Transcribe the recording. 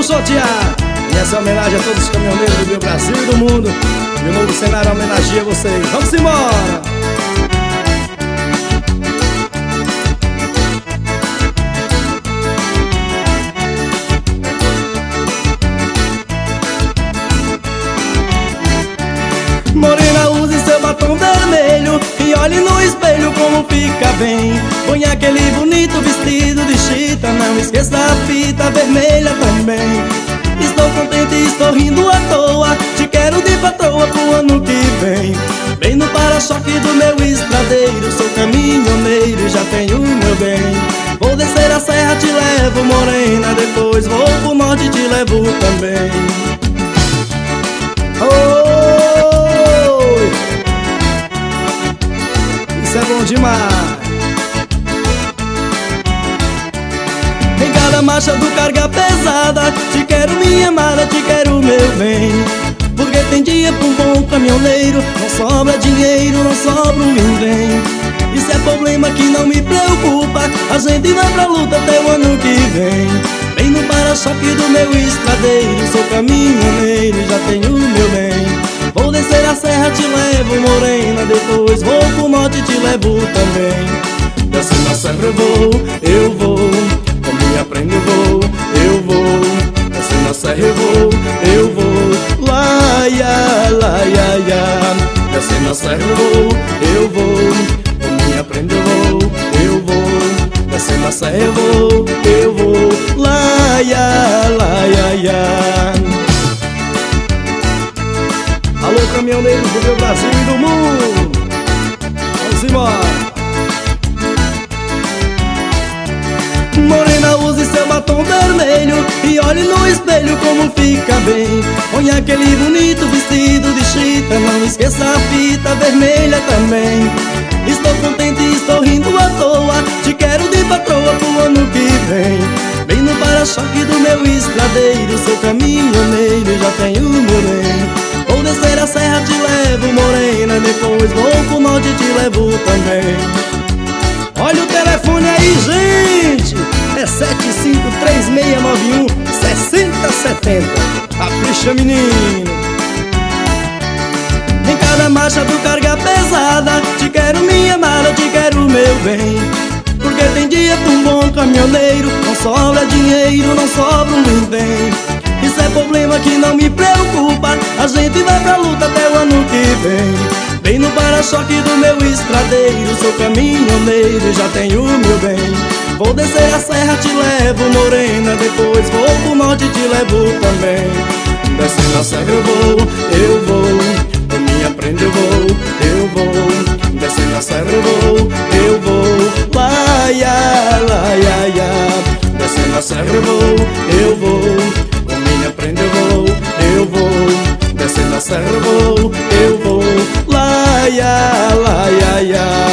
vamos sortear. E essa é homenagem a todos os caminhoneiros do meu Brasil e do mundo. E o novo cenário homenageia vocês. Vamos embora! Morena, use seu batom vermelho e olhe no espelho como fica bem. Põe aquele bonito vestido de chita, não esqueça a fita vermelha também. Estou contente e estou rindo à toa, te quero de patroa pro ano que vem. Bem no para-choque do meu estradeiro, sou caminhoneiro e já tenho meu bem. Vou descer a serra, te levo, morena, depois vou pro norte e te levo também. Isso é bom demais. Em cada marcha do carga pesada, te quero minha amada, te quero meu bem. Porque tem dia pra um bom caminhoneiro, não sobra dinheiro, não sobra um ninguém. Isso é problema que não me preocupa, a gente vai pra luta até o ano que vem. Bem no para-choque do meu estradeiro, sou caminhoneiro e já tenho meu bem. Vou descer a serra, te levo, morena, depois vou pro norte e te levo também. Descendo a serra eu vou, com minha prenda eu vou. Descendo a serra eu vou, lá, ya, lá, ya, ya. Descendo a serra eu vou, com minha prenda eu vou. Descendo a serra eu vou, lá, ya, lá, ya, ya. Alô, caminhoneiros do meu Brasil e do mundo, vamos embora! Morena, use seu batom vermelho e olhe no espelho como fica bem. Põe aquele bonito vestido de chita, não esqueça a fita vermelha também. Estou contente e estou rindo à toa, te quero de patroa pro ano que vem. Bem no para-choque do meu estradeiro, sou caminhoneiro e já tenho meu bem. Vou descer a serra, te levo, morena, depois vou pro norte e te levo também. Olha o telefone aí, gente! É 753691-6070. Capricha, menino! Em cada marcha do carga pesada, te quero minha amada, te quero meu bem. Porque tem dia pra um bom caminhoneiro, não sobra dinheiro, não sobra um bem. Isso é problema que não me preocupa, a gente vai pra luta até o ano que vem. Bem no para-choque do meu estradeiro, sou caminhoneiro e já tenho meu bem. Vou descer a serra, te levo, morena, depois vou pro norte e te levo também. Descendo a serra eu vou, com minha prenda eu vou. Descendo a serra eu vou, lá, ya, lá, ya, ya. Descendo a serra eu vou, com minha prenda eu vou. Descendo a serra eu vou, lá, ya, lá, ya, ya.